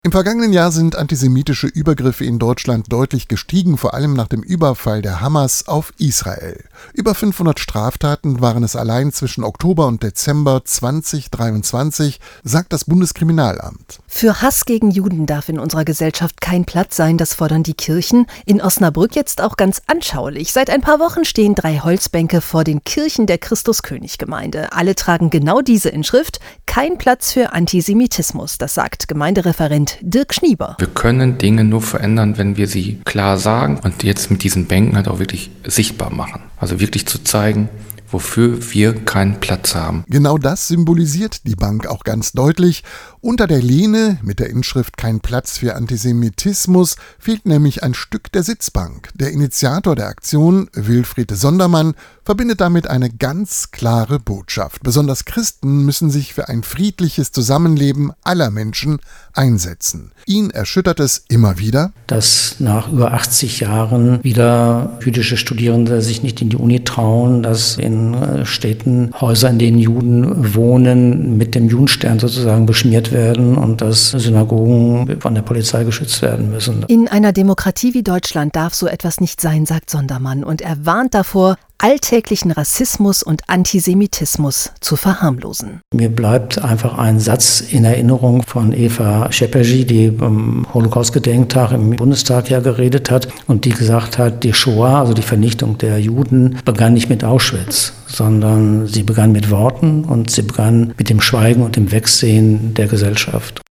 Im vergangenen Jahr sind antisemitische Übergriffe in Deutschland deutlich gestiegen, vor allem nach dem Überfall der Hamas auf Israel. Über 500 Straftaten waren es allein zwischen Oktober und Dezember 2023, sagt das Bundeskriminalamt. Für Hass gegen Juden darf in unserer Gesellschaft kein Platz sein, das fordern die Kirchen. In Osnabrück jetzt auch ganz anschaulich. Seit ein paar Wochen stehen 3 Holzbänke vor den Kirchen der Christus-König-Gemeinde. Alle tragen genau diese Inschrift: Kein Platz für Antisemitismus, das sagt Gemeindereferent Dirk Schnieber. Wir können Dinge nur verändern, wenn wir sie klar sagen und jetzt mit diesen Bänken halt auch wirklich sichtbar machen. Also wirklich zu zeigen, wofür wir keinen Platz haben. Genau das symbolisiert die Bank auch ganz deutlich. Unter der Lehne mit der Inschrift "Kein Platz für Antisemitismus" fehlt nämlich ein Stück der Sitzbank. Der Initiator der Aktion, Wilfried Sondermann, verbindet damit eine ganz klare Botschaft. Besonders Christen müssen sich für ein friedliches Zusammenleben aller Menschen einsetzen. Ihn erschüttert es immer wieder, dass nach über 80 Jahren wieder jüdische Studierende sich nicht in die Uni trauen, dass in Städten Häuser, in denen Juden wohnen, mit dem Judenstern sozusagen beschmiert werden und dass Synagogen von der Polizei geschützt werden müssen. In einer Demokratie wie Deutschland darf so etwas nicht sein, sagt Sondermann, und er warnt davor, alltäglichen Rassismus und Antisemitismus zu verharmlosen. Mir bleibt einfach ein Satz in Erinnerung von Eva Schepperji, die beim Holocaust-Gedenktag im Bundestag ja geredet hat und die gesagt hat, die Shoah, also die Vernichtung der Juden, begann nicht mit Auschwitz, sondern sie begann mit Worten und sie begann mit dem Schweigen und dem Wegsehen der Gesellschaft.